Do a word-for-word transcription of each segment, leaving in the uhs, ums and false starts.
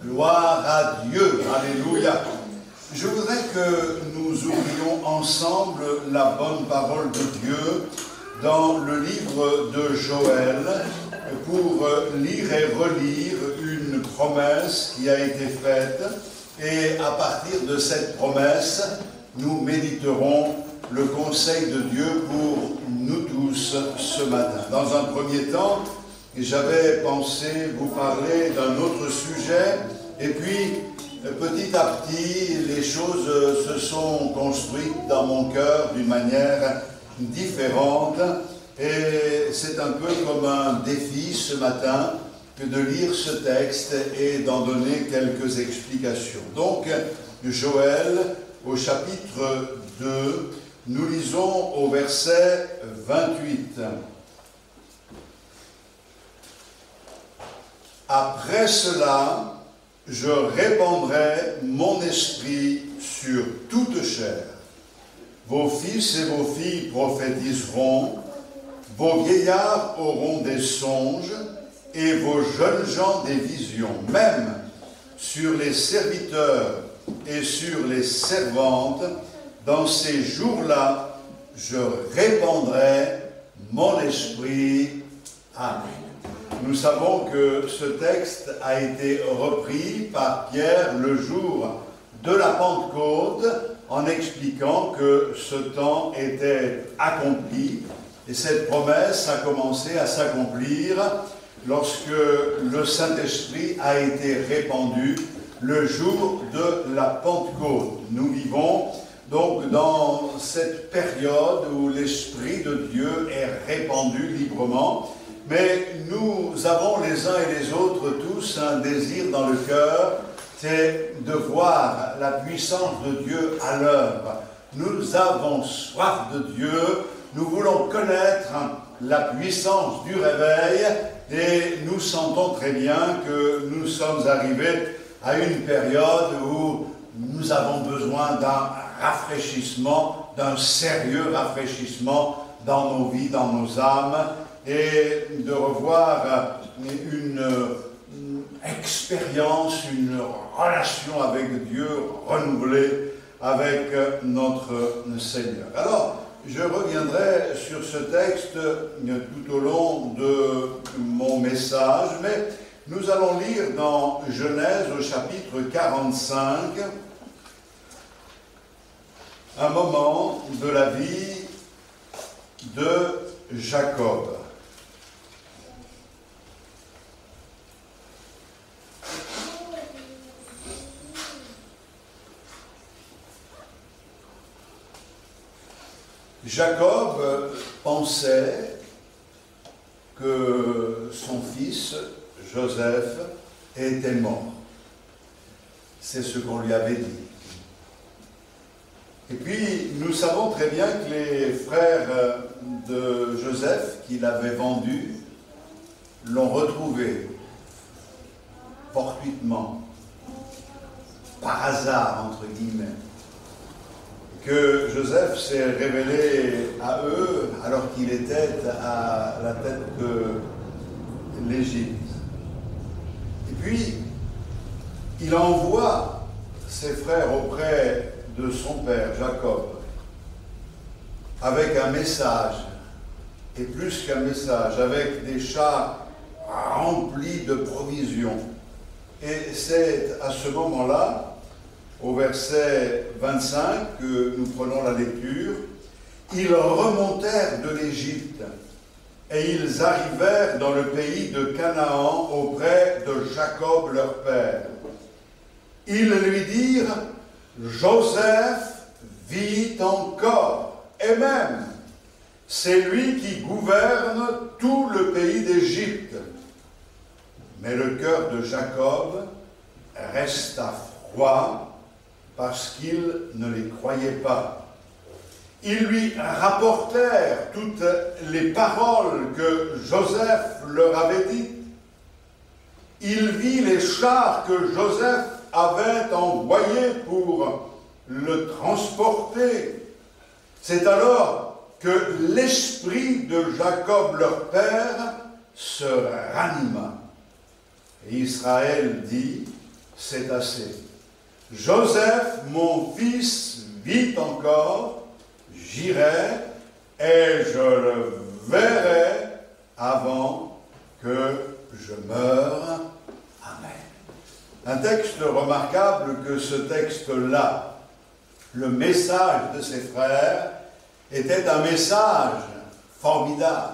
Gloire à Dieu, alléluia. Je voudrais que nous ouvrions ensemble la bonne parole de Dieu dans le livre de Joël pour lire et relire une promesse qui a été faite. Et à partir de cette promesse, nous méditerons le conseil de Dieu pour nous tous ce matin. Dans un premier temps, j'avais pensé vous parler d'un autre sujet, et puis petit à petit, les choses se sont construites dans mon cœur d'une manière différente, et c'est un peu comme un défi ce matin que de lire ce texte et d'en donner quelques explications. Donc, Joël, au chapitre deux, nous lisons au verset vingt-huit. Après cela, je répandrai mon esprit sur toute chair. Vos fils et vos filles prophétiseront, vos vieillards auront des songes, et vos jeunes gens des visions. Même sur les serviteurs et sur les servantes, dans ces jours-là, je répandrai mon esprit. Amen. Nous savons que ce texte a été repris par Pierre le jour de la Pentecôte en expliquant que ce temps était accompli et cette promesse a commencé à s'accomplir lorsque le Saint-Esprit a été répandu le jour de la Pentecôte. Nous vivons donc dans cette période où l'Esprit de Dieu est répandu librement. Mais nous avons les uns et les autres tous un désir dans le cœur, c'est de voir la puissance de Dieu à l'œuvre. Nous avons soif de Dieu, nous voulons connaître la puissance du réveil et nous sentons très bien que nous sommes arrivés à une période où nous avons besoin d'un rafraîchissement, d'un sérieux rafraîchissement dans nos vies, dans nos âmes, et de revoir une, une expérience, une relation avec Dieu renouvelée avec notre Seigneur. Alors, je reviendrai sur ce texte tout au long de mon message, mais nous allons lire dans Genèse au chapitre quarante-cinq un moment de la vie de Jacob. Jacob pensait que son fils, Joseph, était mort. C'est ce qu'on lui avait dit. Et puis, nous savons très bien que les frères de Joseph, qu'il avait vendu, l'ont retrouvé fortuitement, par hasard, entre guillemets. Que Joseph s'est révélé à eux alors qu'il était à la tête de l'Égypte. Et puis, il envoie ses frères auprès de son père, Jacob, avec un message, et plus qu'un message, avec des chars remplis de provisions. Et c'est à ce moment-là, au verset vingt-cinq, que nous prenons la lecture, « Ils remontèrent de l'Égypte, et ils arrivèrent dans le pays de Canaan auprès de Jacob leur père. Ils lui dirent, « Joseph vit encore, et même, c'est lui qui gouverne tout le pays d'Égypte. » Mais le cœur de Jacob resta froid, parce qu'ils ne les croyaient pas. Ils lui rapportèrent toutes les paroles que Joseph leur avait dites. Il vit les chars que Joseph avait envoyés pour le transporter. C'est alors que l'esprit de Jacob leur père se ranima. Et Israël dit, c'est assez. Joseph, mon fils, vit encore, j'irai et je le verrai avant que je meure. Amen. Un texte remarquable que ce texte-là, le message de ses frères, était un message formidable.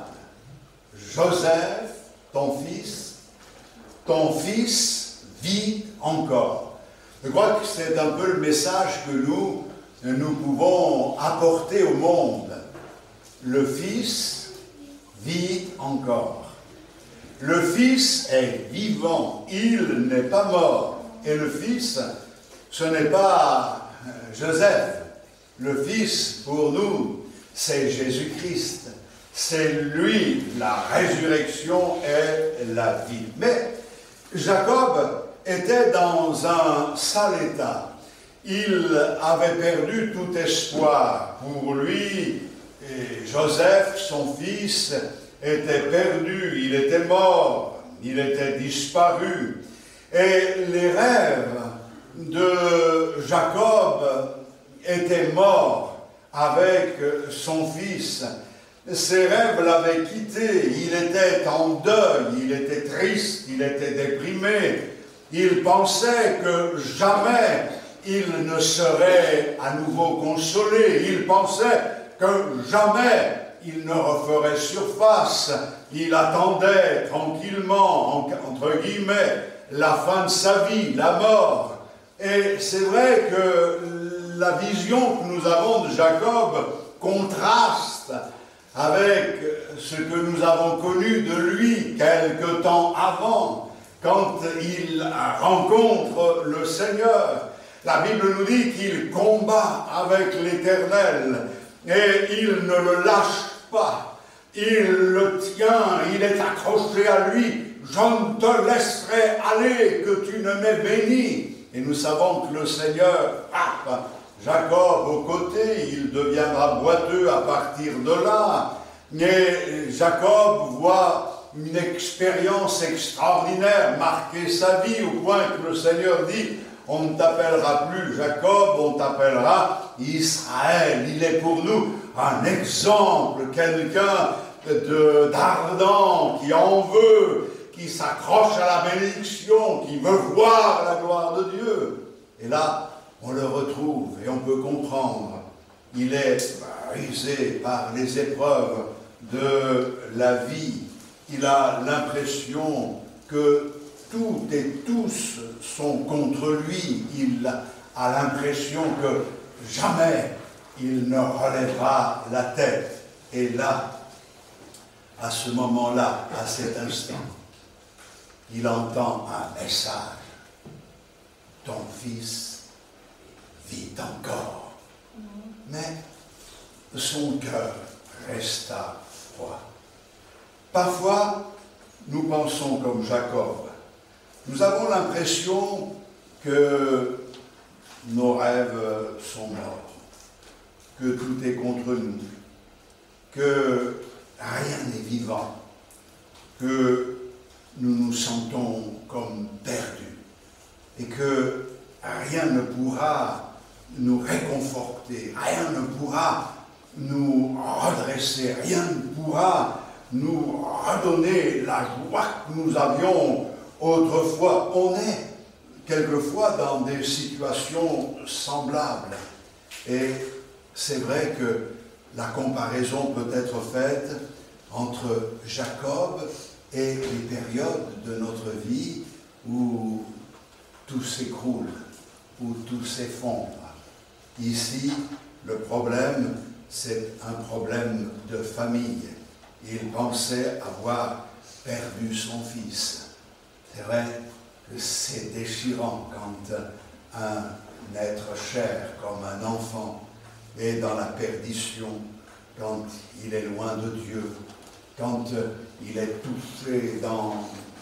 Joseph, ton fils, ton fils vit encore. Je crois que c'est un peu le message que nous, nous pouvons apporter au monde. Le fils vit encore. Le fils est vivant, il n'est pas mort. Et le fils, ce n'est pas Joseph. Le fils, pour nous, c'est Jésus-Christ. C'est lui, la résurrection et la vie. Mais Jacob était dans un sale état. Il avait perdu tout espoir. Pour lui, et Joseph, son fils, était perdu, il était mort, il était disparu. Et les rêves de Jacob étaient morts avec son fils. Ses rêves l'avaient quitté, il était en deuil, il était triste, il était déprimé. Il pensait que jamais il ne serait à nouveau consolé. Il pensait que jamais il ne referait surface. Il attendait tranquillement, entre guillemets, la fin de sa vie, la mort. Et c'est vrai que la vision que nous avons de Jacob contraste avec ce que nous avons connu de lui quelque temps avant, quand il rencontre le Seigneur. La Bible nous dit qu'il combat avec l'Éternel et il ne le lâche pas. Il le tient, il est accroché à lui. Je ne te laisserai aller que tu ne m'aies béni. Et nous savons que le Seigneur frappe Jacob au côté, il deviendra boiteux à partir de là. Mais Jacob voit une expérience extraordinaire marquer sa vie au point que le Seigneur dit: on ne t'appellera plus Jacob, on t'appellera Israël. Il est pour nous un exemple, quelqu'un d'ardent, qui en veut, qui s'accroche à la bénédiction, qui veut voir la gloire de Dieu. Et là, on le retrouve et on peut comprendre. Il est brisé par les épreuves de la vie. Il a l'impression que tout et tous sont contre lui. Il a l'impression que jamais il ne relèvera la tête. Et là, à ce moment-là, à cet instant, il entend un message. Ton fils vit encore. Mais son cœur resta froid. Parfois, nous pensons comme Jacob. Nous avons l'impression que nos rêves sont morts, que tout est contre nous, que rien n'est vivant, que nous nous sentons comme perdus et que rien ne pourra nous réconforter, rien ne pourra nous redresser, rien ne pourra nous redonner la joie que nous avions autrefois. On est quelquefois dans des situations semblables. Et c'est vrai que la comparaison peut être faite entre Jacob et les périodes de notre vie où tout s'écroule, où tout s'effondre. Ici, le problème, c'est un problème de famille. Il pensait avoir perdu son fils. C'est vrai que c'est déchirant quand un être cher comme un enfant est dans la perdition, quand il est loin de Dieu, quand il est touché dans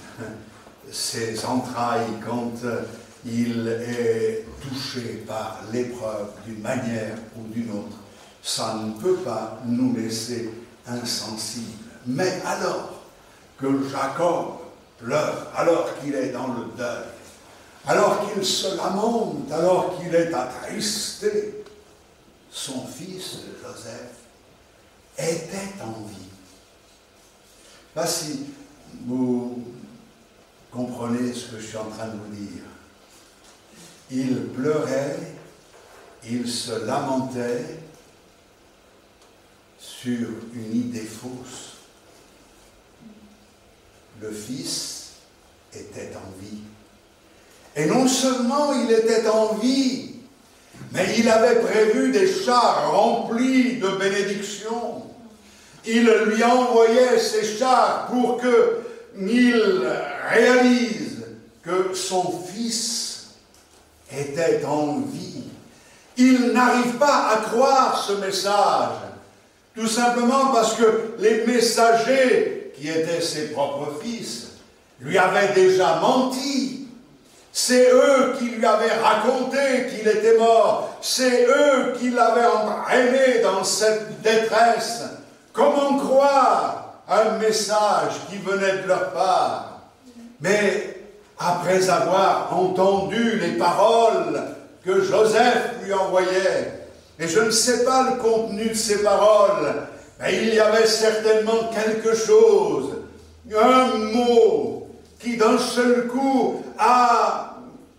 ses entrailles, quand il est touché par l'épreuve d'une manière ou d'une autre. Ça ne peut pas nous laisser insensibles. Mais alors que Jacob pleure, alors qu'il est dans le deuil, alors qu'il se lamente, alors qu'il est attristé, son fils Joseph était en vie. Pas si vous comprenez ce que je suis en train de vous dire. Il pleurait, il se lamentait sur une idée fausse. Le fils était en vie. Et non seulement il était en vie, mais il avait prévu des chars remplis de bénédictions. Il lui envoyait ces chars pour qu'il réalise que son fils était en vie. Il n'arrive pas à croire ce message, tout simplement parce que les messagers, qui étaient ses propres fils, lui avaient déjà menti. C'est eux qui lui avaient raconté qu'il était mort. C'est eux qui l'avaient entraîné dans cette détresse. Comment croire un message qui venait de leur part? Mais après avoir entendu les paroles que Joseph lui envoyait, et je ne sais pas le contenu de ces paroles, mais il y avait certainement quelque chose, un mot qui d'un seul coup a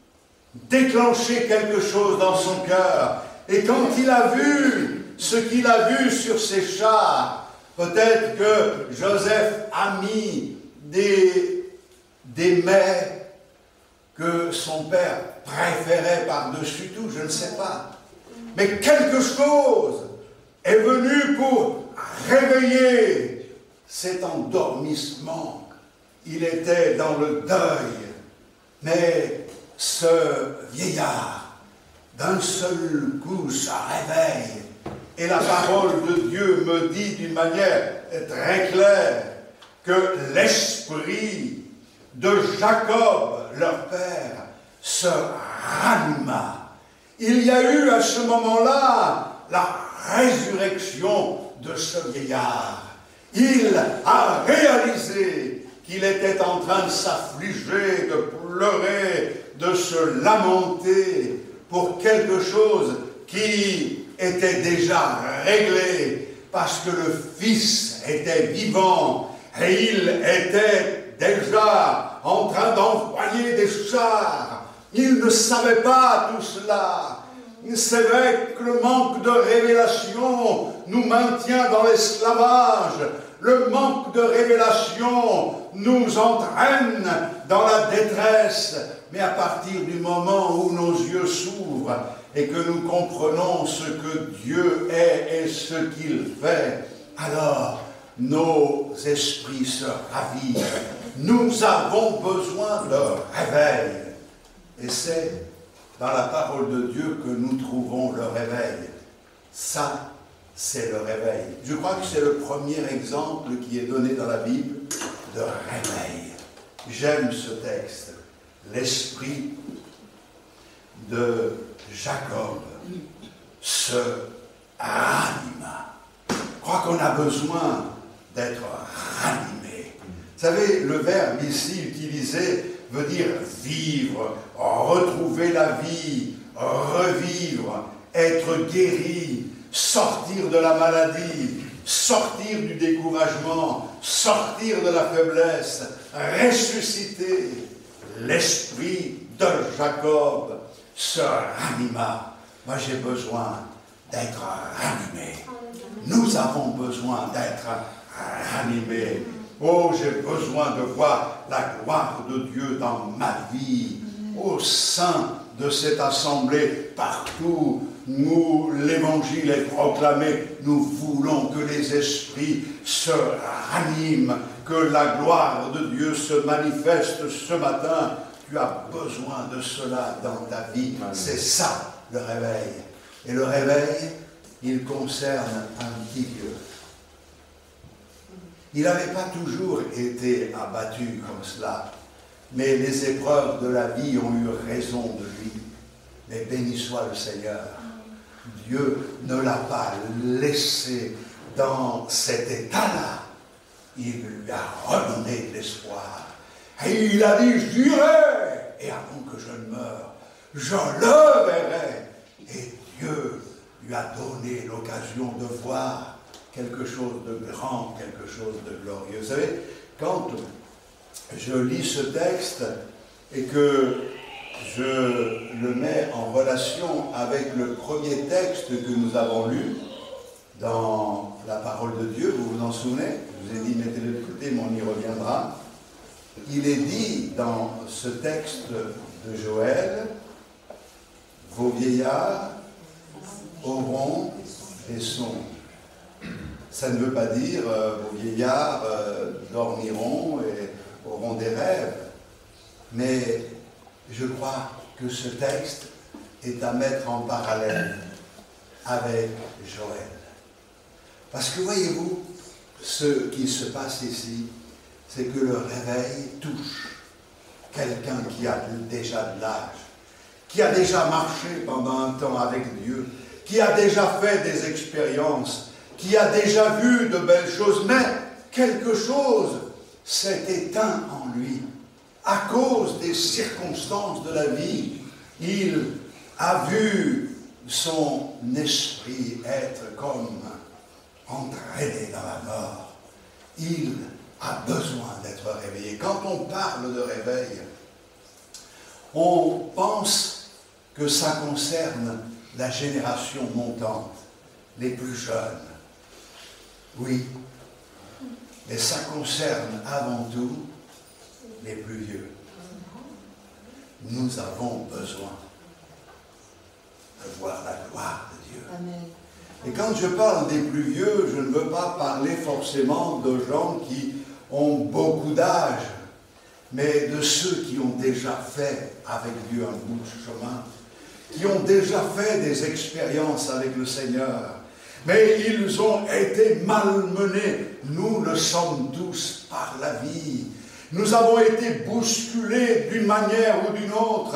déclenché quelque chose dans son cœur. Et quand il a vu ce qu'il a vu sur ces chars, peut-être que Joseph a mis des, des mets que son père préférait par-dessus tout, je ne sais pas. Mais quelque chose est venu pour réveiller cet endormissement. Il était dans le deuil, mais ce vieillard, d'un seul coup, ça réveille. Et la parole de Dieu me dit d'une manière très claire que l'esprit de Jacob, leur père, se ranima. Il y a eu à ce moment-là la résurrection de ce vieillard. Il a réalisé qu'il était en train de s'affliger, de pleurer, de se lamenter pour quelque chose qui était déjà réglé, parce que le Fils était vivant et il était déjà en train d'envoyer des chars. Il ne savait pas tout cela. C'est vrai que le manque de révélation nous maintient dans l'esclavage. Le manque de révélation nous entraîne dans la détresse. Mais à partir du moment où nos yeux s'ouvrent et que nous comprenons ce que Dieu est et ce qu'il fait, alors nos esprits se ravivent. Nous avons besoin de réveil. Et c'est dans la parole de Dieu que nous trouvons le réveil. Ça, c'est le réveil. Je crois que c'est le premier exemple qui est donné dans la Bible de réveil. J'aime ce texte. L'esprit de Jacob se ranima. Je crois qu'on a besoin d'être ranimé. Vous savez, le verbe ici utilisé veut dire vivre, retrouver la vie, revivre, être guéri, sortir de la maladie, sortir du découragement, sortir de la faiblesse, ressusciter. L'esprit de Jacob se ranima. Moi, j'ai besoin d'être ranimé. Nous avons besoin d'être ranimés. Oh, j'ai besoin de voir la gloire de Dieu dans ma vie, au sein de cette assemblée, partout où l'évangile est proclamé. Nous voulons que les esprits se raniment, que la gloire de Dieu se manifeste ce matin. Tu as besoin de cela dans ta vie. C'est ça, le réveil. Et le réveil, il concerne un petit vieux. Il n'avait pas toujours été abattu comme cela, mais les épreuves de la vie ont eu raison de lui. Mais béni soit le Seigneur. Dieu ne l'a pas laissé dans cet état-là. Il lui a redonné de l'espoir. Et il a dit, j'irai. Et avant que je ne meure, je le verrai. Et Dieu lui a donné l'occasion de voir quelque chose de grand, quelque chose de glorieux. Vous savez, quand je lis ce texte et que je le mets en relation avec le premier texte que nous avons lu dans la parole de Dieu, vous vous en souvenez? Je vous ai dit, mettez-le de côté, mais on y reviendra. Il est dit dans ce texte de Joël, vos vieillards auront des songes. Ça ne veut pas dire euh, vos vieillards euh, dormiront et auront des rêves. Mais je crois que ce texte est à mettre en parallèle avec Joël. Parce que voyez-vous, ce qui se passe ici, c'est que le réveil touche quelqu'un qui a déjà de l'âge, qui a déjà marché pendant un temps avec Dieu, qui a déjà fait des expériences, qui a déjà vu de belles choses, mais quelque chose s'est éteint en lui. À cause des circonstances de la vie, il a vu son esprit être comme entraîné dans la mort. Il a besoin d'être réveillé. Quand on parle de réveil, on pense que ça concerne la génération montante, les plus jeunes. Oui, mais ça concerne avant tout les plus vieux. Nous avons besoin de voir la gloire de Dieu. Amen. Et quand je parle des plus vieux, je ne veux pas parler forcément de gens qui ont beaucoup d'âge, mais de ceux qui ont déjà fait avec Dieu un bout de chemin, qui ont déjà fait des expériences avec le Seigneur, mais ils ont été malmenés. Nous le sommes tous par la vie. Nous avons été bousculés d'une manière ou d'une autre,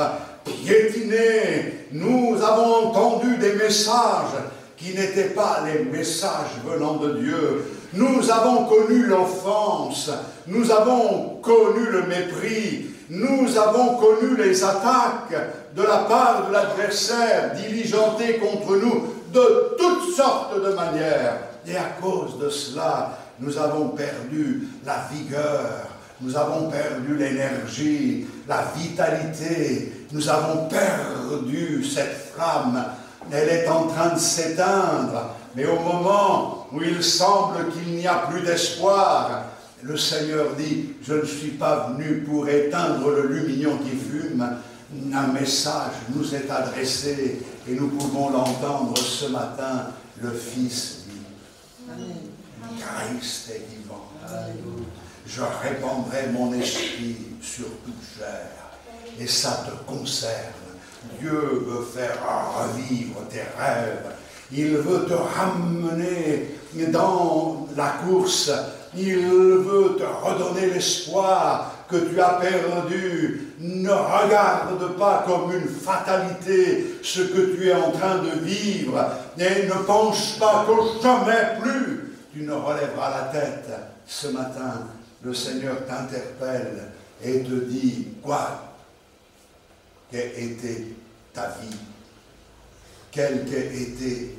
piétinés. Nous avons entendu des messages qui n'étaient pas les messages venant de Dieu. Nous avons connu l'offense, nous avons connu le mépris, nous avons connu les attaques de la part de l'adversaire diligenté contre nous de toutes sortes de manières. Et à cause de cela, nous avons perdu la vigueur, nous avons perdu l'énergie, la vitalité, nous avons perdu cette flamme. Elle est en train de s'éteindre, mais au moment où il semble qu'il n'y a plus d'espoir, le Seigneur dit, je ne suis pas venu pour éteindre le lumignon qui fume. Un message nous est adressé et nous pouvons l'entendre ce matin. Le Fils dit, Amen. Christ est vivant. Amen. Je répandrai mon esprit sur toute chair et ça te concerne. Dieu veut faire revivre tes rêves. Il veut te ramener dans la course. Il veut te redonner l'espoir que tu as perdu. Ne regarde pas comme une fatalité ce que tu es en train de vivre. Et ne pense pas que jamais plus tu ne relèveras la tête. Ce matin, le Seigneur t'interpelle et te dit, quoi qu'ait été ta vie, quelle qu'ait été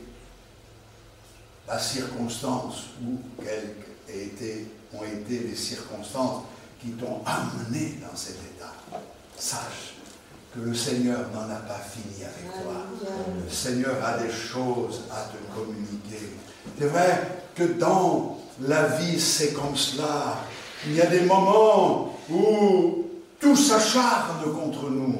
la circonstance ou quelles qu'aient été, ont été les circonstances qui t'ont amené dans cet état. Sache que le Seigneur n'en a pas fini avec toi. Le Seigneur a des choses à te communiquer. C'est vrai que dans la vie, c'est comme cela. Il y a des moments où tout s'acharne contre nous.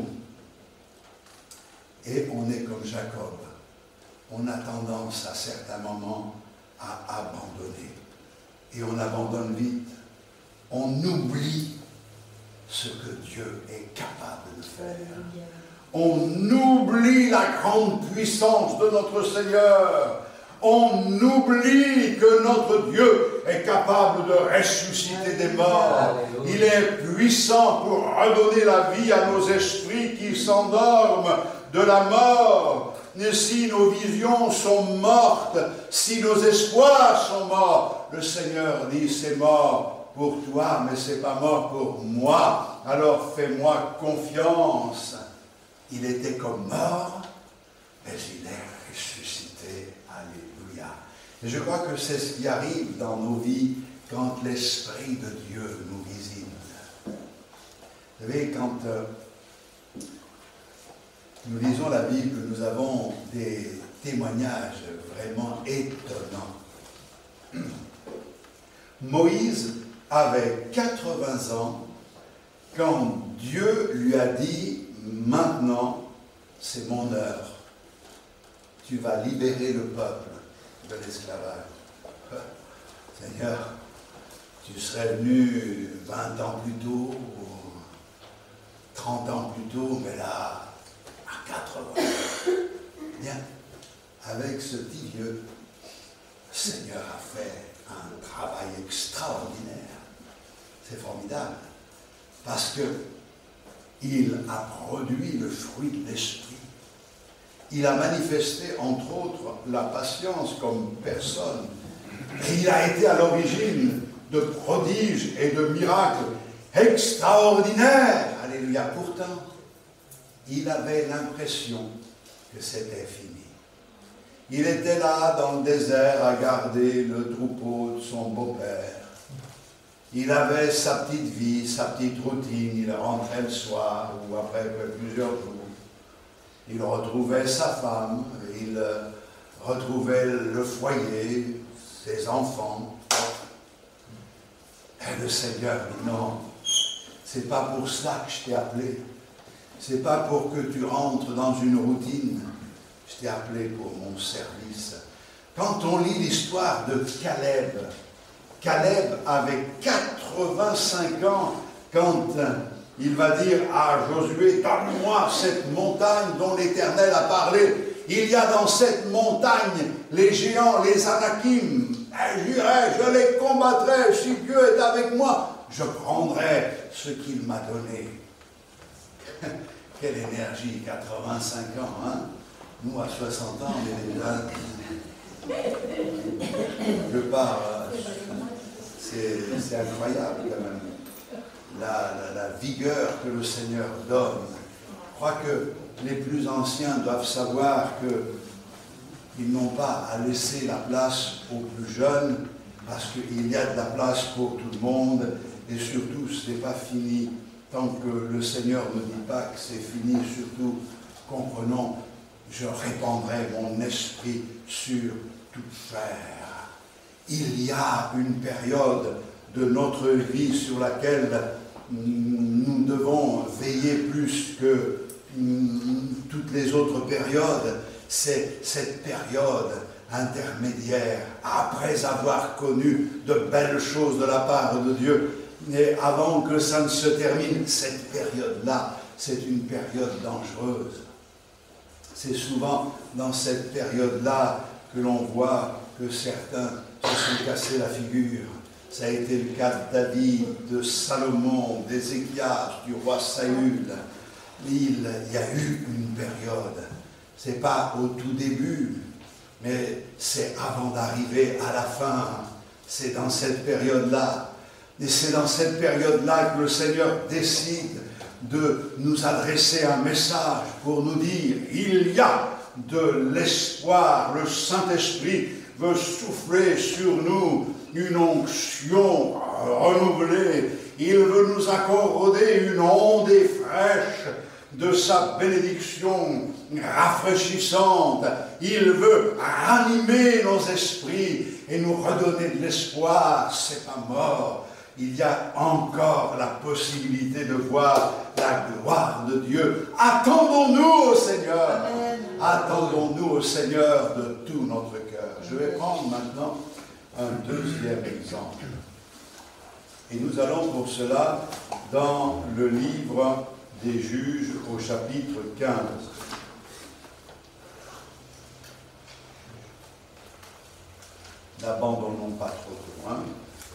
Et on est comme Jacob. On a tendance à certains moments à abandonner. Et on abandonne vite. On oublie ce que Dieu est capable de faire. On oublie la grande puissance de notre Seigneur. On oublie que notre Dieu est capable de ressusciter des morts. Il est puissant pour redonner la vie à nos esprits qui s'endorment de la mort. Et si nos visions sont mortes, si nos espoirs sont morts, le Seigneur dit, c'est mort pour toi, mais c'est pas mort pour moi. Alors fais-moi confiance. Il était comme mort, mais il est ressuscité. Alléluia. Et je crois que c'est ce qui arrive dans nos vies quand l'Esprit de Dieu nous visite. Vous savez, quand euh, nous lisons la Bible, nous avons des témoignages vraiment étonnants. Moïse avait quatre-vingts ans quand Dieu lui a dit « Maintenant, c'est mon heure. Tu vas libérer le peuple de l'esclavage. » Seigneur, tu serais venu vingt ans plus tôt, ou trente ans plus tôt, mais là, à quatre-vingts. Bien, avec ce petit vieux, le Seigneur a fait un travail extraordinaire. C'est formidable. Parce que il a produit le fruit de l'esprit. Il a manifesté, entre autres, la patience comme personne. Et il a été à l'origine de prodiges et de miracles extraordinaires. Alléluia. Pourtant, il avait l'impression que c'était fini. Il était là dans le désert à garder le troupeau de son beau-père. Il avait sa petite vie, sa petite routine. Il rentrait le soir ou après plusieurs jours. Il retrouvait sa femme, il retrouvait le foyer, ses enfants. Et le Seigneur dit non, c'est pas pour ça que je t'ai appelé. C'est pas pour que tu rentres dans une routine. Je t'ai appelé pour mon service. Quand on lit l'histoire de Caleb, Caleb avait quatre-vingt-cinq ans quand il va dire à Josué, donne-moi cette montagne dont l'Éternel a parlé. Il y a dans cette montagne les géants, les Anakim. J'irai, je les combattrai, si Dieu est avec moi, je prendrai ce qu'il m'a donné. Quelle énergie, quatre-vingt-cinq ans, hein? Nous, à soixante ans, on est déjà... Je pars, c'est incroyable quand même. La, la, la vigueur que le Seigneur donne. Je crois que les plus anciens doivent savoir qu'ils n'ont pas à laisser la place aux plus jeunes, parce qu'il y a de la place pour tout le monde, et surtout, ce n'est pas fini. Tant que le Seigneur ne dit pas que c'est fini, surtout, comprenons, je répandrai mon esprit sur toute chair. Il y a une période de notre vie sur laquelle nous devons veiller plus que toutes les autres périodes. C'est cette période intermédiaire, après avoir connu de belles choses de la part de Dieu, et avant que ça ne se termine, cette période-là, c'est une période dangereuse. C'est souvent dans cette période-là que l'on voit que certains se sont cassés la figure. Ça a été le cas de David, de Salomon, d'Ézéchias, du roi Saül. Il y a eu une période. Ce n'est pas au tout début, mais c'est avant d'arriver à la fin. C'est dans cette période-là. Et c'est dans cette période-là que le Seigneur décide de nous adresser un message pour nous dire, il y a de l'espoir. Le Saint-Esprit veut souffler sur nous une onction renouvelée. Il veut nous accorder une ondée fraîche de sa bénédiction rafraîchissante. Il veut ranimer nos esprits et nous redonner de l'espoir. C'est pas mort. Il y a encore la possibilité de voir la gloire de Dieu. Attendons-nous au Seigneur. Attendons-nous au Seigneur de tout notre cœur. Je vais prendre maintenant un deuxième exemple. Et nous allons pour cela dans le livre des Juges au chapitre quinze. N'abandonnons pas trop loin.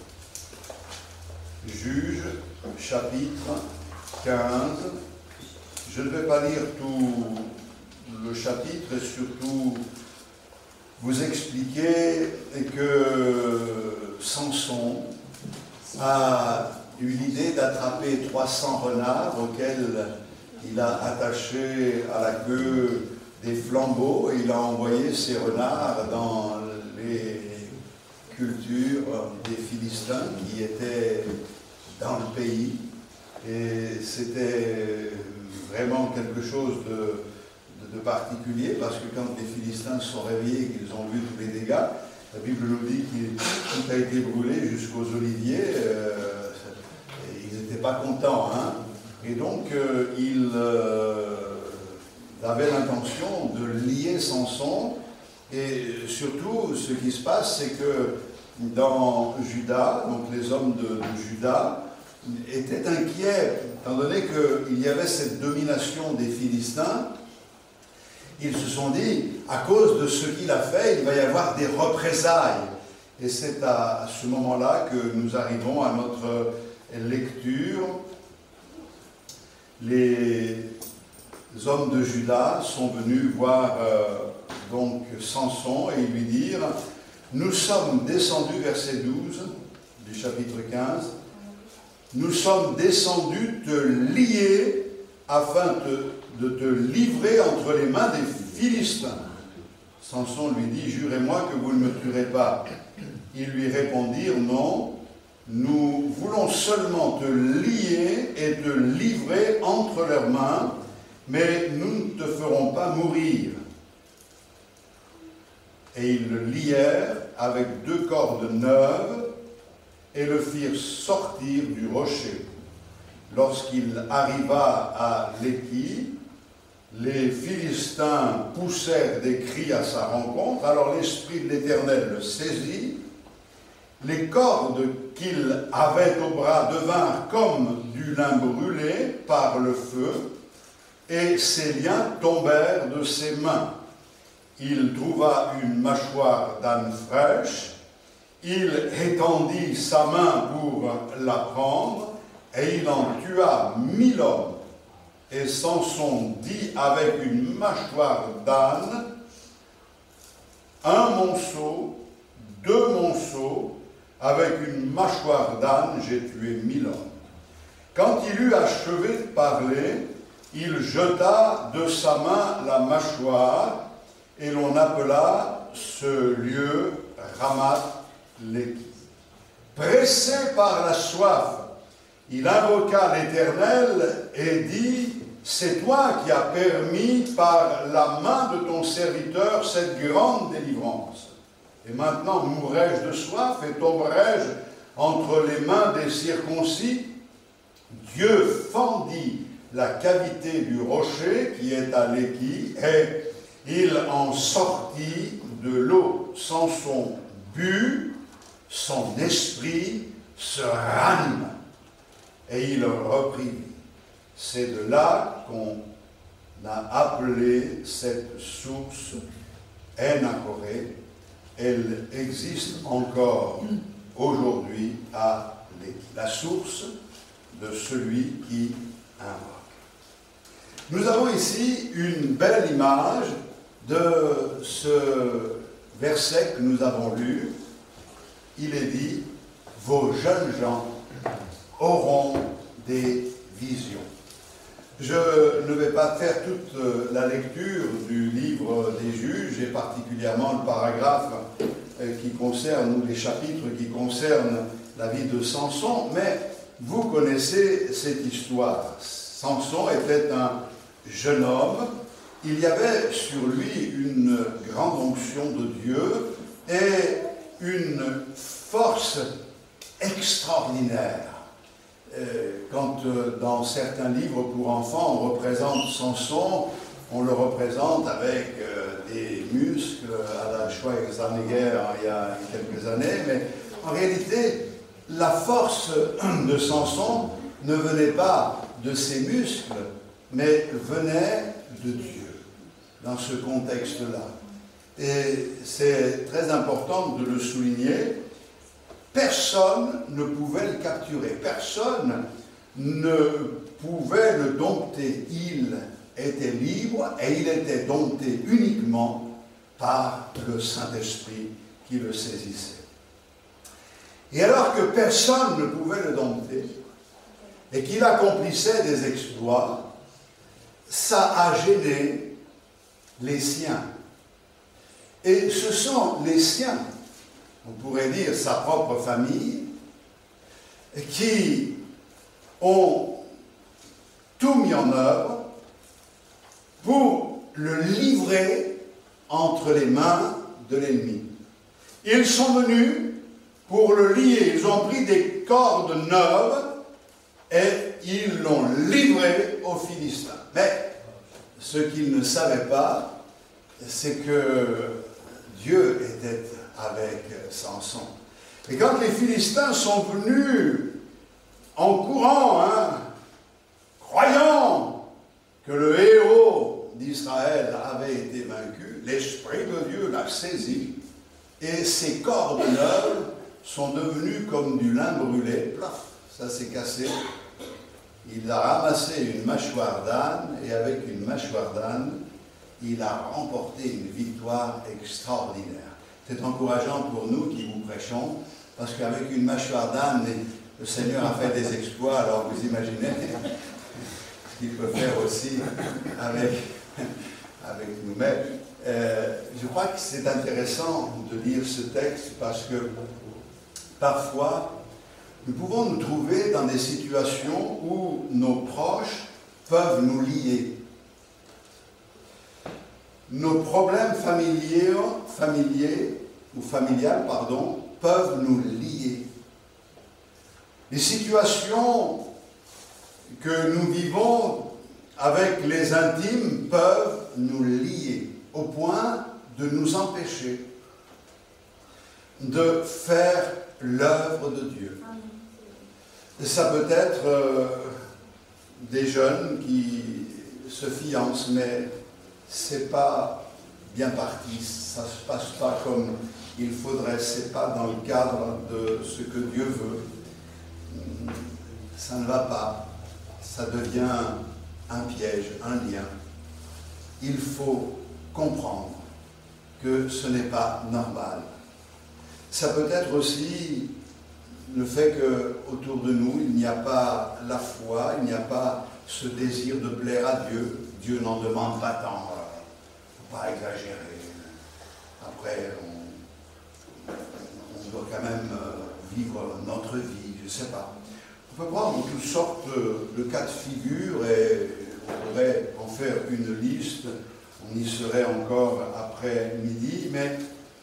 Juges, chapitre quinze. Je ne vais pas lire tout le chapitre et surtout vous expliquer que Samson a eu l'idée d'attraper trois cents renards auxquels il a attaché à la queue des flambeaux et il a envoyé ses renards dans les cultures des Philistins qui étaient dans le pays. Et c'était vraiment quelque chose de, de, de particulier, parce que quand les Philistins se sont réveillés et qu'ils ont vu tous les dégâts, la Bible nous dit que tout a été brûlé jusqu'aux oliviers. Euh, ils n'étaient pas contents, hein. Et donc, euh, ils euh, avaient l'intention de lier Samson. Et surtout, ce qui se passe, c'est que dans Juda, donc les hommes de, de Juda, étaient inquiets, étant donné qu'il y avait cette domination des Philistins. Ils se sont dit, à cause de ce qu'il a fait, il va y avoir des représailles. Et c'est à ce moment-là que nous arrivons à notre lecture. Les hommes de Juda sont venus voir euh, donc Samson et lui dire, nous sommes descendus, verset douze du chapitre quinze, nous sommes descendus te lier afin de, de te livrer entre les mains des Philistins. Samson lui dit, jurez-moi que vous ne me tuerez pas. Ils lui répondirent, non, nous voulons seulement te lier et te livrer entre leurs mains, mais nous ne te ferons pas mourir. Et ils le lièrent avec deux cordes neuves et le firent sortir du rocher. Lorsqu'il arriva à Léki, les Philistins poussèrent des cris à sa rencontre, alors l'Esprit de l'Éternel le saisit, les cordes qu'il avait au bras devinrent comme du lin brûlé par le feu, et ses liens tombèrent de ses mains. Il trouva une mâchoire d'âne fraîche, il étendit sa main pour la prendre, et il en tua mille hommes. Et Samson dit avec une mâchoire d'âne, un monceau, deux monceaux, avec une mâchoire d'âne, j'ai tué mille hommes. Quand il eut achevé de parler, il jeta de sa main la mâchoire, et l'on appela ce lieu Ramath-Léki. Pressé par la soif, il invoqua l'Éternel et dit, c'est toi qui as permis par la main de ton serviteur cette grande délivrance. Et maintenant mourrai-je de soif et tomberai-je entre les mains des circoncis? Dieu fendit la cavité du rocher qui est à Léki, et il en sortit de l'eau. Samson but, son esprit se ranima, et il reprit. C'est de là qu'on a appelé cette source Enakoré. Elle existe encore aujourd'hui à Léki, la source de celui qui invoque. Nous avons ici une belle image de ce verset que nous avons lu. Il est dit, vos jeunes gens auront des visions. Je ne vais pas faire toute la lecture du livre des juges, et particulièrement le paragraphe qui concerne, ou les chapitres qui concernent la vie de Samson, mais vous connaissez cette histoire. Samson était un jeune homme, il y avait sur lui une grande onction de Dieu et une force extraordinaire. Quand dans certains livres pour enfants on représente Samson, on le représente avec des muscles à la Schwarzenegger il y a quelques années, mais en réalité la force de Samson ne venait pas de ses muscles, mais venait de Dieu, dans ce contexte-là. Et c'est très important de le souligner. Personne ne pouvait le capturer, personne ne pouvait le dompter. Il était libre et il était dompté uniquement par le Saint-Esprit qui le saisissait. Et alors que personne ne pouvait le dompter et qu'il accomplissait des exploits, ça a gêné les siens. Et ce sont les siens, on pourrait dire sa propre famille, qui ont tout mis en œuvre pour le livrer entre les mains de l'ennemi. Ils sont venus pour le lier, ils ont pris des cordes neuves et ils l'ont livré aux Philistins. Mais ce qu'ils ne savaient pas, c'est que Dieu était avec Samson. Et quand les Philistins sont venus en courant, hein, croyant que le héros d'Israël avait été vaincu, l'Esprit de Dieu l'a saisi et ses cordes neuves sont devenues comme du lin brûlé. Plaf, ça s'est cassé. Il a ramassé une mâchoire d'âne et avec une mâchoire d'âne, il a remporté une victoire extraordinaire. C'est encourageant pour nous qui vous prêchons, parce qu'avec une mâchoire d'âne, le Seigneur a fait des exploits, alors vous imaginez ce qu'il peut faire aussi avec, avec nous-mêmes. Euh, je crois que c'est intéressant de lire ce texte parce que parfois, nous pouvons nous trouver dans des situations où nos proches peuvent nous lier. Nos problèmes familiers, familiers ou familiales, pardon, peuvent nous lier. Les situations que nous vivons avec les intimes peuvent nous lier au point de nous empêcher de faire l'œuvre de Dieu. Et ça peut être euh, des jeunes qui se fiancent, mais c'est pas bien parti, ça se passe pas comme il faudrait, c'est pas dans le cadre de ce que Dieu veut. Ça ne va pas, ça devient un piège, un lien. Il faut comprendre que ce n'est pas normal. Ça peut être aussi le fait qu'autour de nous, il n'y a pas la foi, il n'y a pas ce désir de plaire à Dieu. Dieu n'en demande pas tant. Il ne faut pas exagérer. Après, on, on doit quand même vivre notre vie, je ne sais pas. On peut prendre toutes sortes de cas de figure et on pourrait en faire une liste. On y serait encore après midi, mais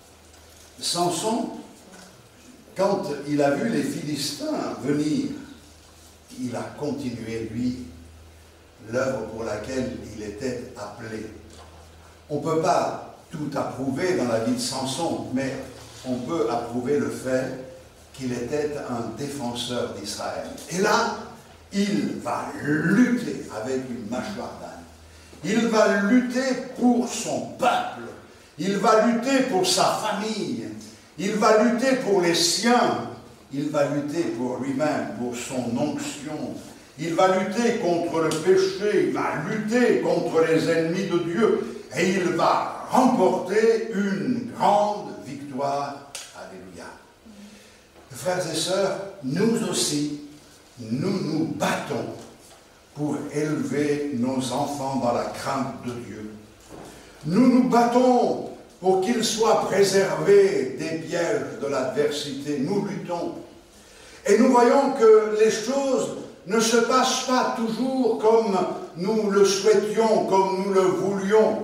Samson, quand il a vu les Philistins venir, il a continué, lui, l'œuvre pour laquelle il était appelé. On ne peut pas tout approuver dans la vie de Samson, mais on peut approuver le fait qu'il était un défenseur d'Israël. Et là, il va lutter avec une mâchoire d'âne. Il va lutter pour son peuple. Il va lutter pour sa famille. Il va lutter pour les siens. Il va lutter pour lui-même, pour son onction. Il va lutter contre le péché. Il va lutter contre les ennemis de Dieu. Et il va remporter une grande victoire. Alléluia. Frères et sœurs, nous aussi, nous nous battons pour élever nos enfants dans la crainte de Dieu. Nous nous battons pour qu'ils soient préservés des pièges de l'adversité. Nous luttons. Et nous voyons que les choses ne se passent pas toujours comme nous le souhaitions, comme nous le voulions.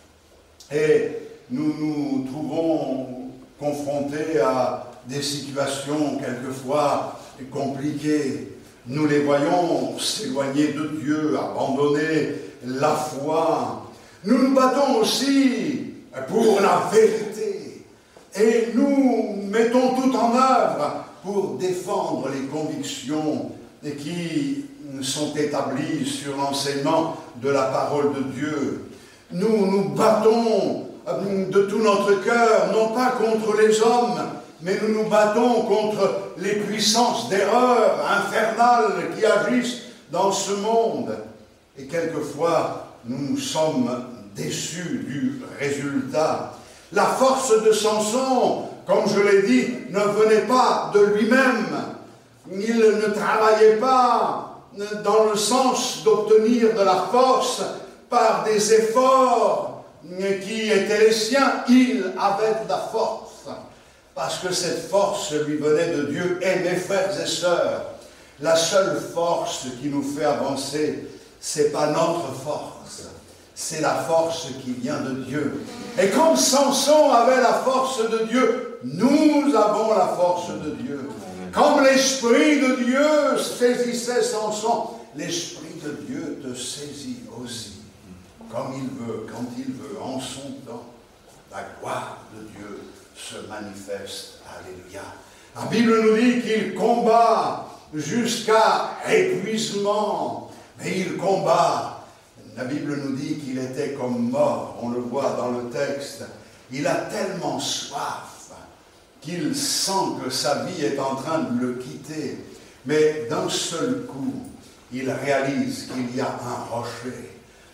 Et nous nous trouvons confrontés à des situations quelquefois compliquées. Nous les voyons s'éloigner de Dieu, abandonner la foi. Nous nous battons aussi pour la vérité. Et nous mettons tout en œuvre pour défendre les convictions qui sont établies sur l'enseignement de la parole de Dieu. Nous nous battons de tout notre cœur, non pas contre les hommes, mais nous nous battons contre les puissances d'erreur infernales qui agissent dans ce monde. Et quelquefois, nous sommes déçus du résultat. La force de Samson, comme je l'ai dit, ne venait pas de lui-même. Il ne travaillait pas dans le sens d'obtenir de la force, par des efforts qui étaient les siens. Il avait de la force, parce que cette force lui venait de Dieu. Et mes frères et sœurs, la seule force qui nous fait avancer, ce n'est pas notre force, c'est la force qui vient de Dieu. Et comme Samson avait la force de Dieu, nous avons la force de Dieu. Comme l'Esprit de Dieu saisissait Samson, l'Esprit de Dieu te saisit aussi, comme il veut, quand il veut, en son temps. La gloire de Dieu se manifeste. Alléluia. La Bible nous dit qu'il combat jusqu'à épuisement, mais il combat. La Bible nous dit qu'il était comme mort, on le voit dans le texte. Il a tellement soif qu'il sent que sa vie est en train de le quitter. Mais d'un seul coup, il réalise qu'il y a un rocher.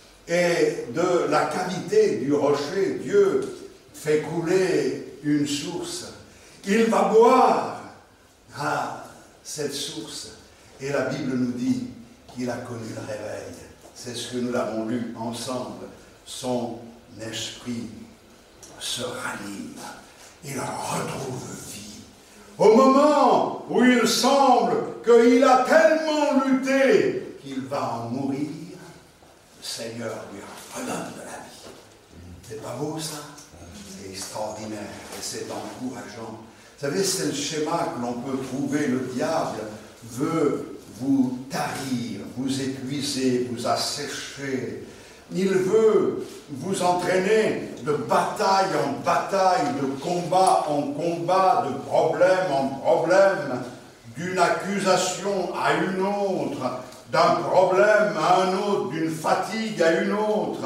Et de la cavité du rocher, Dieu fait couler une source. Il va boire à cette source. Et la Bible nous dit qu'il a connu le réveil. C'est ce que nous l'avons lu ensemble. Son esprit se ranime. Il retrouve vie. Au moment où il semble qu'il a tellement lutté qu'il va en mourir, le Seigneur lui redonne de la vie. C'est pas beau ça? C'est extraordinaire et c'est encourageant. Vous savez, c'est le schéma que l'on peut trouver. Le diable veut vous tarir, vous épuiser, vous assécher. Il veut vous entraîner de bataille en bataille, de combat en combat, de problème en problème, d'une accusation à une autre, d'un problème à un autre, d'une fatigue à une autre.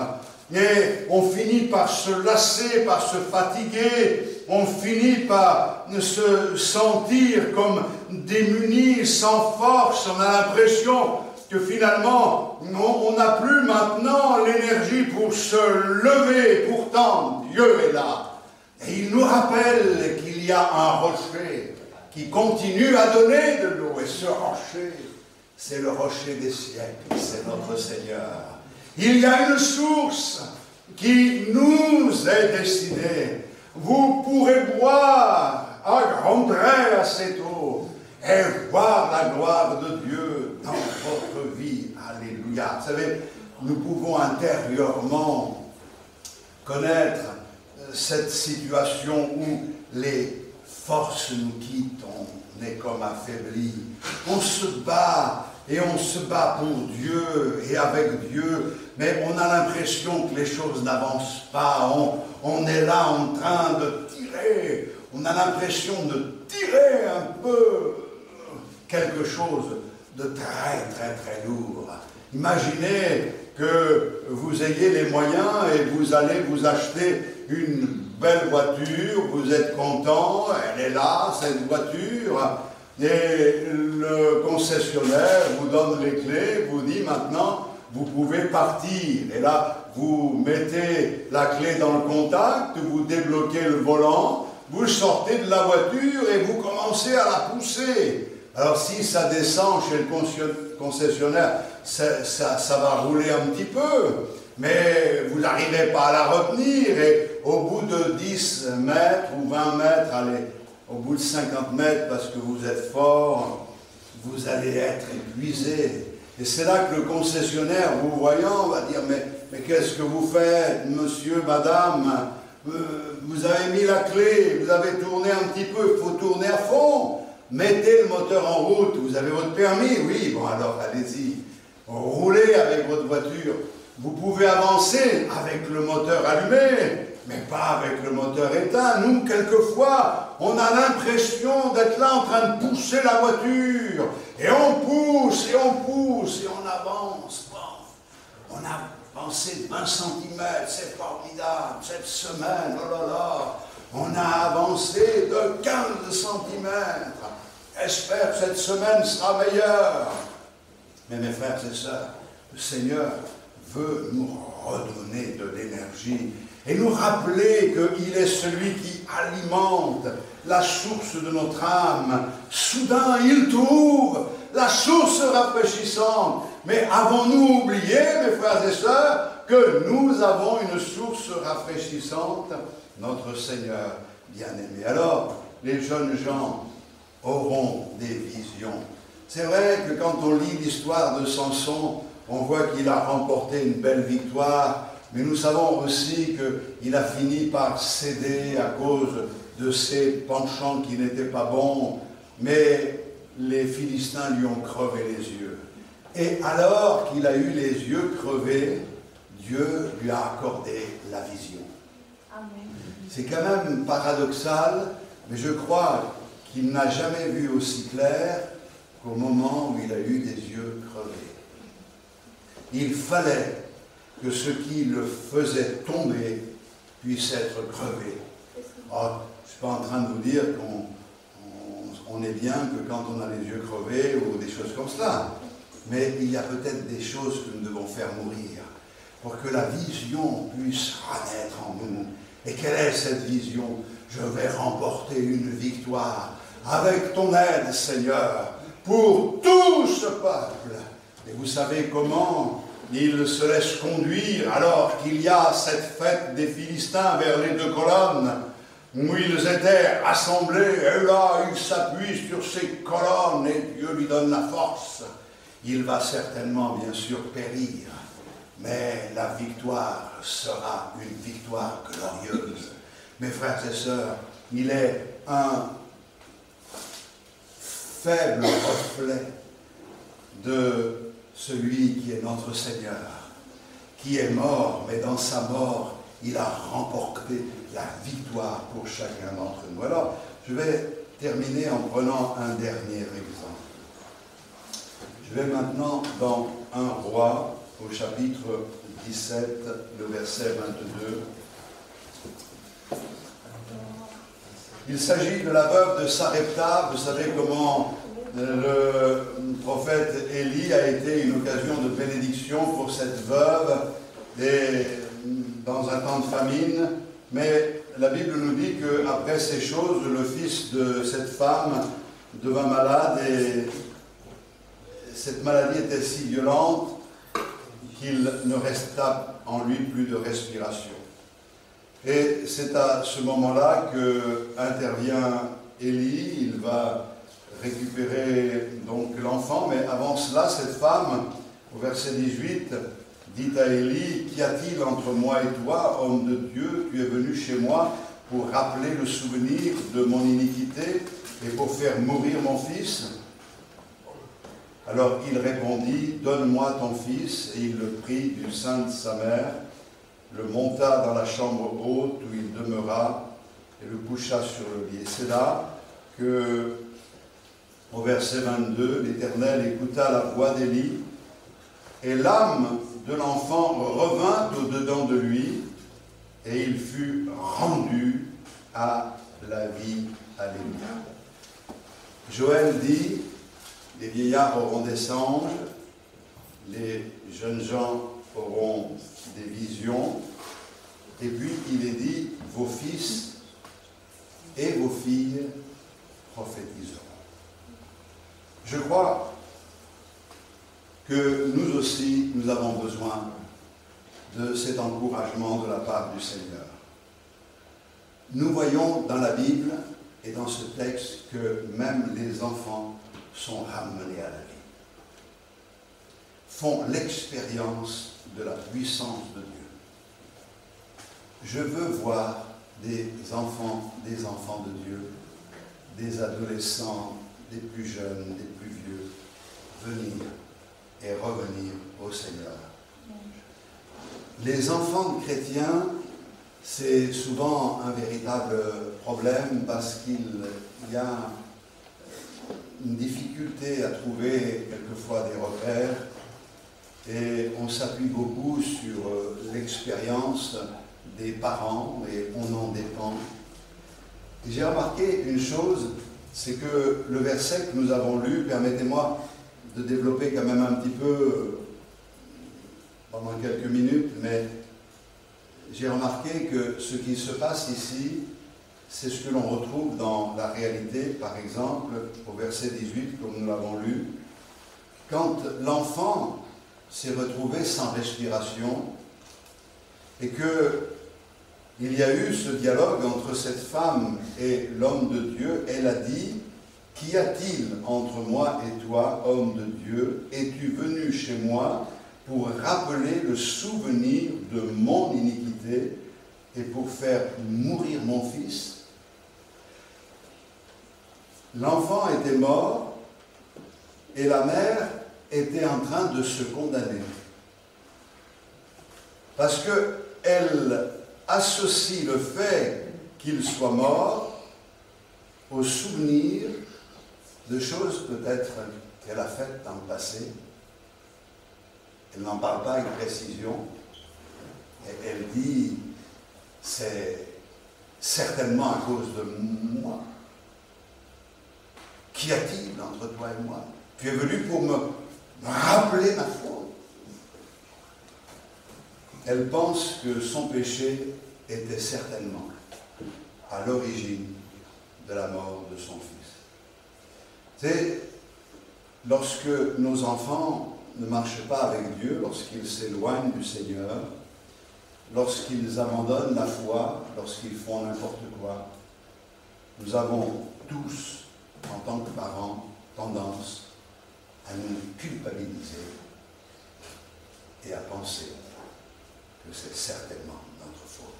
Et on finit par se lasser, par se fatiguer, on finit par se sentir comme démunis, sans force. On a l'impression que finalement, on n'a plus maintenant l'énergie pour se lever. Pourtant, Dieu est là. Et il nous rappelle qu'il y a un rocher qui continue à donner de l'eau. Et ce rocher, c'est le rocher des siècles, c'est notre Seigneur. Il y a une source qui nous est destinée. Vous pourrez boire à grande gré à cette eau et voir la gloire de Dieu dans votre vie. Alléluia. Vous savez, nous pouvons intérieurement connaître cette situation où les forces nous quittent, on est comme affaibli. On se bat et on se bat pour Dieu et avec Dieu, mais on a l'impression que les choses n'avancent pas. On, on est là en train de tirer, on a l'impression de tirer un peu quelque chose de très très très lourd. Imaginez que vous ayez les moyens et vous allez vous acheter une belle voiture, vous êtes content, elle est là, cette voiture, et le concessionnaire vous donne les clés, vous dit maintenant, vous pouvez partir. Et là, vous mettez la clé dans le contact, vous débloquez le volant, vous sortez de la voiture et vous commencez à la pousser. Alors si ça descend chez le concessionnaire, ça, ça, ça va rouler un petit peu, mais vous n'arrivez pas à la retenir et au bout de dix mètres ou vingt mètres, allez, au bout de cinquante mètres, parce que vous êtes fort, vous allez être épuisé. Et c'est là que le concessionnaire, vous voyant, va dire, mais, mais qu'est-ce que vous faites, monsieur, madame? Vous avez mis la clé, vous avez tourné un petit peu, il faut tourner à fond. Mettez le moteur en route, vous avez votre permis? Oui, bon alors allez-y. Roulez avec votre voiture. Vous pouvez avancer avec le moteur allumé, mais pas avec le moteur éteint. Nous, quelquefois, on a l'impression d'être là en train de pousser la voiture. Et on pousse, et on pousse, et on avance. Bon, on a avancé de vingt centimètres, c'est formidable. Cette semaine, oh là là, on a avancé de quinze centimètres. J'espère que cette semaine sera meilleure. Mais mes frères et sœurs, le Seigneur veut nous redonner de l'énergie et nous rappeler qu'il est celui qui alimente la source de notre âme. Soudain, il trouve la source rafraîchissante. Mais avons-nous oublié, mes frères et sœurs, que nous avons une source rafraîchissante, notre Seigneur bien-aimé. Alors, les jeunes gens auront des visions. C'est vrai que quand on lit l'histoire de Samson, on voit qu'il a remporté une belle victoire, mais nous savons aussi qu'il a fini par céder à cause de ses penchants qui n'étaient pas bons, mais les Philistins lui ont crevé les yeux. Et alors qu'il a eu les yeux crevés, Dieu lui a accordé la vision. C'est quand même paradoxal, mais je crois qu'il n'a jamais vu aussi clair qu'au moment où il a eu des yeux crevés. Il fallait que ce qui le faisait tomber puisse être crevé. Oh, je ne suis pas en train de vous dire qu'on on, on est bien que quand on a les yeux crevés ou des choses comme cela, mais il y a peut-être des choses que nous devons faire mourir pour que la vision puisse renaître en nous. Et quelle est cette vision? Je vais remporter une victoire avec ton aide, Seigneur, pour tout ce peuple. Et vous savez comment il se laisse conduire alors qu'il y a cette fête des Philistins vers les deux colonnes où ils étaient rassemblés, et là il s'appuie sur ces colonnes et Dieu lui donne la force. Il va certainement bien sûr périr, mais la victoire sera une victoire glorieuse. Mes frères et sœurs, il est un faible reflet de celui qui est notre Seigneur, qui est mort, mais dans sa mort, il a remporté la victoire pour chacun d'entre nous. Alors, je vais terminer en prenant un dernier exemple. Je vais maintenant dans un roi, au chapitre dix-sept, le verset vingt-deux. Il s'agit de la veuve de Sarepta. Vous savez comment le prophète Élie a été une occasion de bénédiction pour cette veuve et dans un temps de famine. Mais la Bible nous dit qu'après ces choses, le fils de cette femme devint malade et cette maladie était si violente qu'il ne resta en lui plus de respiration. Et c'est à ce moment-là que intervient Élie. Il va récupérer donc l'enfant, mais avant cela, cette femme, au verset dix-huit, dit à Élie: qu'y a-t-il entre moi et toi, homme de Dieu? Tu es venu chez moi pour rappeler le souvenir de mon iniquité et pour faire mourir mon fils? Alors il répondit: donne-moi ton fils. Et il le prit du sein de sa mère, le monta dans la chambre haute où il demeura et le coucha sur le lit. Et c'est là que, au verset vingt-deux, l'Éternel écouta la voix d'Élie, et l'âme de l'enfant revint au-dedans de lui, et il fut rendu à la vie. Alléluia. Joël dit: les vieillards auront des songes, les jeunes gens auront des visions, et puis il est dit: vos fils et vos filles prophétiseront. Je crois que nous aussi, nous avons besoin de cet encouragement de la part du Seigneur. Nous voyons dans la Bible et dans ce texte que même les enfants sont ramenés à la vie, font l'expérience de la puissance de Dieu. Je veux voir des enfants, des enfants de Dieu, des adolescents, des plus jeunes, des plus vieux, venir et revenir au Seigneur. Les enfants de chrétiens, c'est souvent un véritable problème parce qu'il y a une difficulté à trouver quelquefois des repères et on s'appuie beaucoup sur l'expérience des parents et on en dépend. Et j'ai remarqué une chose, c'est que le verset que nous avons lu, permettez-moi de développer quand même un petit peu pendant quelques minutes, mais j'ai remarqué que ce qui se passe ici, c'est ce que l'on retrouve dans la réalité, par exemple, au verset dix-huit, comme nous l'avons lu. Quand l'enfant s'est retrouvé sans respiration, et que il y a eu ce dialogue entre cette femme et l'homme de Dieu. Elle a dit, « Qu'y a-t-il entre moi et toi, homme de Dieu? Es-tu venu chez moi pour rappeler le souvenir de mon iniquité et pour faire mourir mon fils ?» L'enfant était mort et la mère était en train de se condamner. Parce qu'elle associe le fait qu'il soit mort au souvenir de choses peut-être qu'elle a faites dans le passé. Elle n'en parle pas avec précision. Et elle dit, c'est certainement à cause de moi. Qu'y a-t-il entre toi et moi? Tu es venu pour me rappeler ma faute. Elle pense que son péché était certainement à l'origine de la mort de son fils. C'est lorsque nos enfants ne marchent pas avec Dieu, lorsqu'ils s'éloignent du Seigneur, lorsqu'ils abandonnent la foi, lorsqu'ils font n'importe quoi, nous avons tous, en tant que parents, tendance à nous culpabiliser et à penser que c'est certainement notre faute.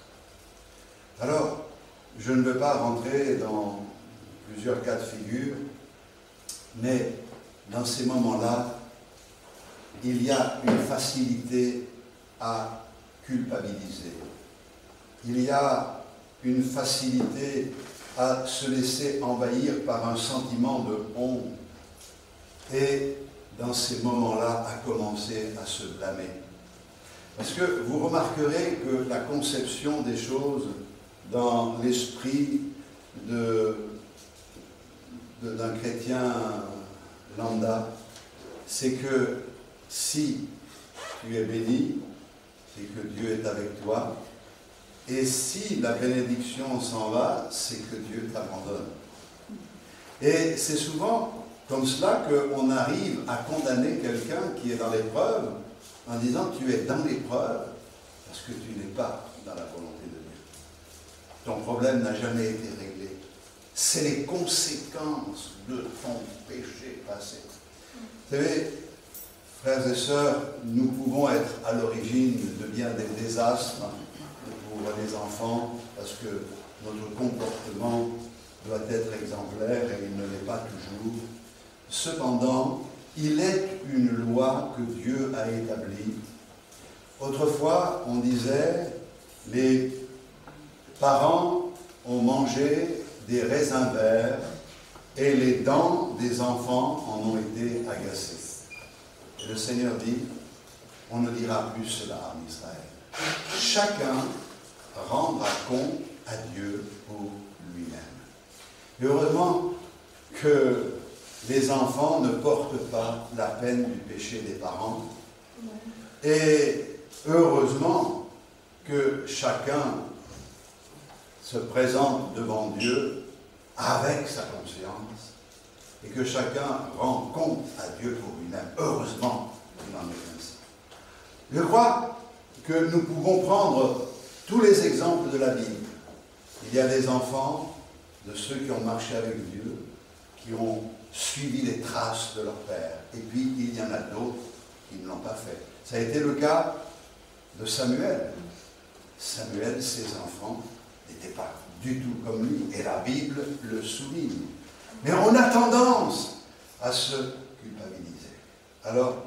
Alors, je ne veux pas rentrer dans plusieurs cas de figure, mais dans ces moments-là, il y a une facilité à culpabiliser. Il y a une facilité à se laisser envahir par un sentiment de honte. Et dans ces moments-là, à commencer à se blâmer. Parce que vous remarquerez que la conception des choses dans l'esprit de, de, d'un chrétien lambda, c'est que si tu es béni, c'est que Dieu est avec toi, et si la bénédiction s'en va, c'est que Dieu t'abandonne. Et c'est souvent comme cela qu'on arrive à condamner quelqu'un qui est dans l'épreuve, en disant tu es dans l'épreuve parce que tu n'es pas dans la volonté de Dieu. Ton problème n'a jamais été réglé. C'est les conséquences de ton péché passé. Vous savez, frères et sœurs, nous pouvons être à l'origine de bien des désastres pour les enfants parce que notre comportement doit être exemplaire et il ne l'est pas toujours. Cependant, il est une loi que Dieu a établie. Autrefois, on disait, les parents ont mangé des raisins verts et les dents des enfants en ont été agacées. Et le Seigneur dit, on ne dira plus cela en Israël. Chacun rendra compte à Dieu pour lui-même. Et heureusement que les enfants ne portent pas la peine du péché des parents. Et heureusement que chacun se présente devant Dieu avec sa conscience et que chacun rend compte à Dieu pour lui-même. Heureusement qu'il en est ainsi. Je crois que nous pouvons prendre tous les exemples de la Bible. Il y a des enfants de ceux qui ont marché avec Dieu, qui ont suivi les traces de leur père. Et puis, il y en a d'autres qui ne l'ont pas fait. Ça a été le cas de Samuel. Samuel, ses enfants, n'étaient pas du tout comme lui. Et la Bible le souligne. Mais on a tendance à se culpabiliser. Alors,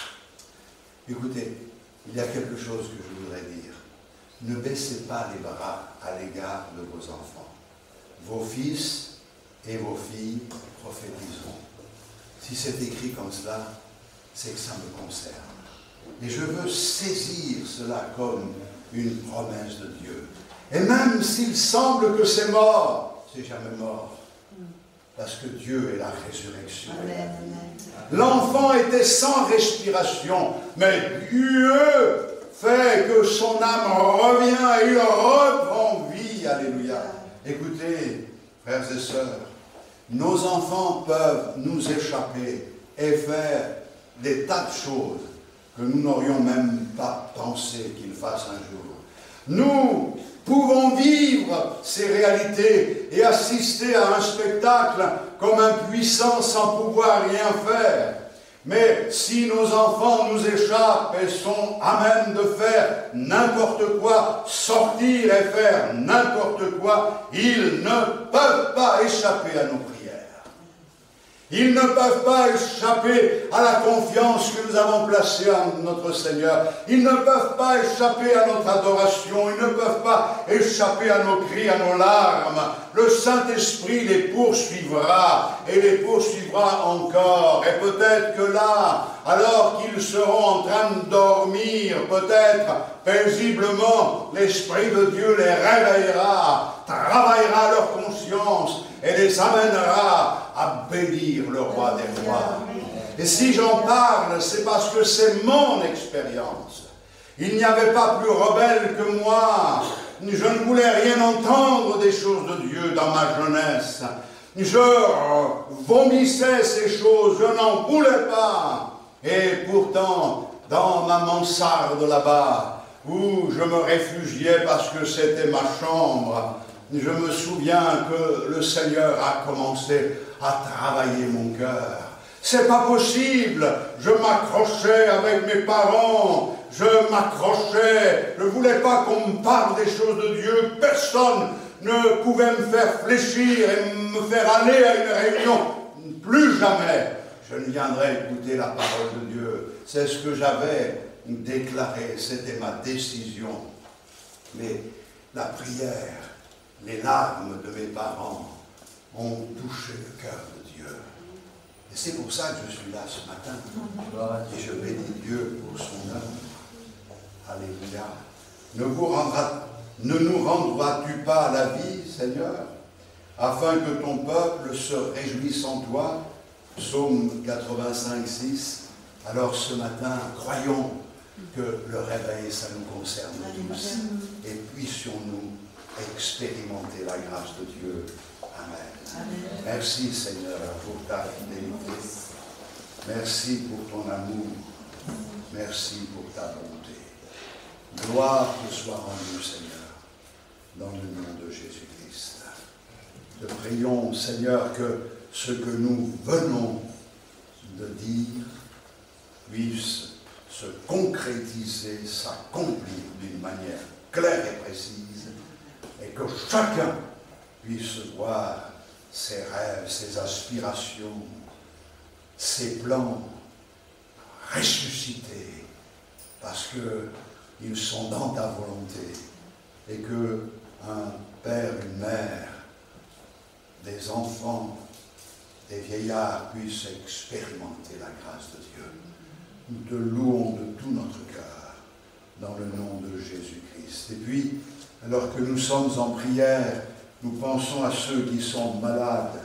écoutez, il y a quelque chose que je voudrais dire. Ne baissez pas les bras à l'égard de vos enfants. Vos fils et vos filles prophétiseront. Si c'est écrit comme cela, c'est que ça me concerne. Et je veux saisir cela comme une promesse de Dieu. Et même s'il semble que c'est mort, c'est jamais mort. Parce que Dieu est la résurrection. L'enfant était sans respiration, mais Dieu fait que son âme revient et il reprend vie. Alléluia. Écoutez, frères et sœurs, nos enfants peuvent nous échapper et faire des tas de choses que nous n'aurions même pas pensé qu'ils fassent un jour. Nous pouvons vivre ces réalités et assister à un spectacle comme un puissant sans pouvoir rien faire. Mais si nos enfants nous échappent et sont à même de faire n'importe quoi, sortir et faire n'importe quoi, ils ne peuvent pas échapper à nos prières. Ils ne peuvent pas échapper à la confiance que nous avons placée en notre Seigneur. Ils ne peuvent pas échapper à notre adoration. Ils ne peuvent pas échapper à nos cris, à nos larmes. Le Saint-Esprit les poursuivra et les poursuivra encore. Et peut-être que là, alors qu'ils seront en train de dormir, peut-être paisiblement, l'Esprit de Dieu les réveillera, travaillera leur conscience et les amènera à bénir le roi des rois. Et si j'en parle, c'est parce que c'est mon expérience. Il n'y avait pas plus rebelle que moi. Je ne voulais rien entendre des choses de Dieu dans ma jeunesse. Je vomissais ces choses, je n'en voulais pas. Et pourtant, dans ma mansarde là-bas, où je me réfugiais parce que c'était ma chambre, je me souviens que le Seigneur a commencé à travailler mon cœur. C'est pas possible. Je m'accrochais avec mes parents. Je m'accrochais. Je ne voulais pas qu'on me parle des choses de Dieu. Personne ne pouvait me faire fléchir et me faire aller à une réunion. Plus jamais je ne viendrai écouter la parole de Dieu. C'est ce que j'avais déclaré. C'était ma décision. Mais la prière, les larmes de mes parents ont touché le cœur de Dieu. Et c'est pour ça que je suis là ce matin. Et je bénis Dieu pour son œuvre. Alléluia. Ne, vous rendra, ne nous rendras-tu pas la vie, Seigneur, afin que ton peuple se réjouisse en toi? Psaume quatre-vingt-cinq, six. Alors ce matin, croyons que le réveil, ça nous concerne tous. Et puissions-nous expérimenter la grâce de Dieu. Amen. Amen. Merci Seigneur pour ta fidélité. Merci pour ton amour. Merci pour ta bonté. Gloire te soit rendue, Seigneur, dans le nom de Jésus-Christ. Te prions, Seigneur, que ce que nous venons de dire puisse se concrétiser, s'accomplir d'une manière claire et précise, et que chacun puisse voir ses rêves, ses aspirations, ses plans ressuscités, parce qu'ils sont dans ta volonté, et que un père, une mère, des enfants, des vieillards puissent expérimenter la grâce de Dieu. Nous te louons de tout notre cœur, dans le nom de Jésus-Christ. Et puis, alors que nous sommes en prière, nous pensons à ceux qui sont malades.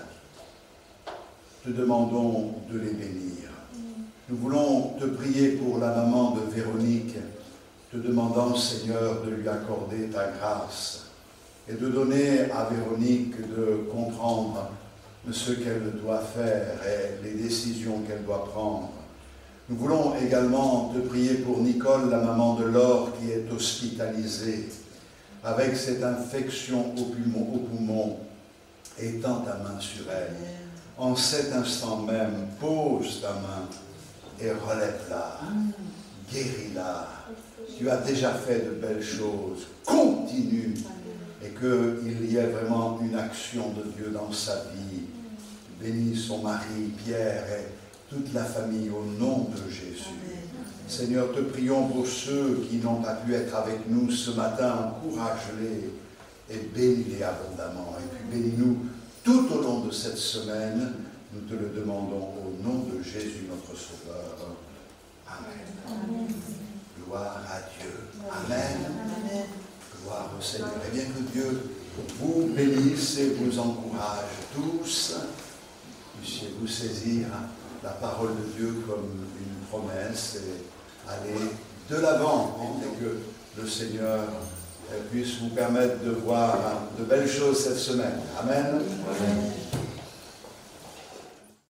Te demandons de les bénir. Nous voulons te prier pour la maman de Véronique, te demandant, Seigneur, de lui accorder ta grâce et de donner à Véronique de comprendre ce qu'elle doit faire et les décisions qu'elle doit prendre. Nous voulons également te prier pour Nicole, la maman de Laure, qui est hospitalisée avec cette infection au poumon, au poumon. Étends ta main sur elle. En cet instant même, pose ta main et relève-la. Guéris-la. Tu as déjà fait de belles choses. Continue. Et qu'il y ait vraiment une action de Dieu dans sa vie. Bénis son mari, Pierre, et toute la famille au nom de Jésus. Seigneur, te prions pour ceux qui n'ont pas pu être avec nous ce matin. Encourage-les et bénis-les abondamment. Et puis bénis-nous tout au long de cette semaine. Nous te le demandons au nom de Jésus, notre Sauveur. Amen. Amen. Gloire à Dieu. Amen. Amen. Gloire au Seigneur. Et bien que Dieu vous bénisse et vous encourage tous, puissiez-vous saisir la parole de Dieu comme une promesse et aller de l'avant, et que le Seigneur puisse vous permettre de voir de belles choses cette semaine. Amen. Amen.